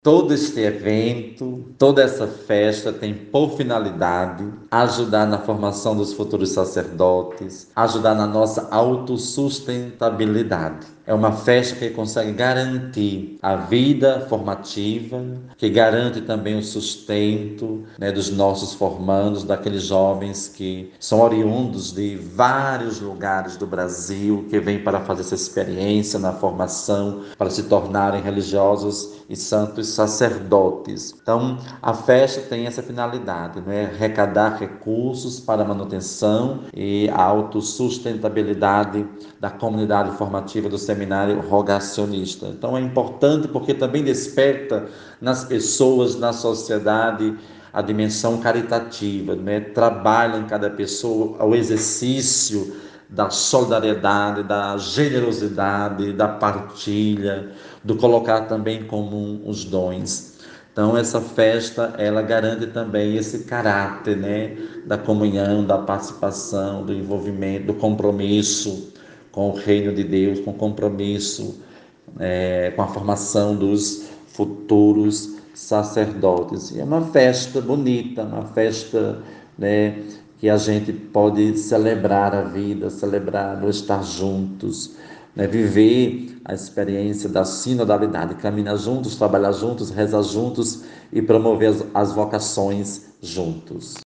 Todo este evento, toda essa festa tem por finalidade ajudar na formação dos futuros sacerdotes, ajudar na nossa autossustentabilidade. É uma festa que consegue garantir a vida formativa, que garante também o sustento, dos nossos formandos, daqueles jovens que são oriundos de vários lugares do Brasil, que vêm para fazer essa experiência na formação, para se tornarem religiosos e santos sacerdotes. Então, a festa tem essa finalidade, arrecadar recursos para a manutenção e a autossustentabilidade da comunidade formativa do seminário rogacionista. Então, é importante porque também desperta nas pessoas, na sociedade, a dimensão caritativa, trabalha em cada pessoa o exercício da solidariedade, da generosidade, da partilha, do colocar também comum os dons. Então essa festa, ela garante também esse caráter, da comunhão, da participação, do envolvimento, do compromisso com o reino de Deus, com compromisso com a formação dos futuros sacerdotes. E é uma festa bonita, uma festa, que a gente pode celebrar a vida, celebrar o estar juntos, viver a experiência da sinodalidade, caminhar juntos, trabalhar juntos, rezar juntos e promover as vocações juntos.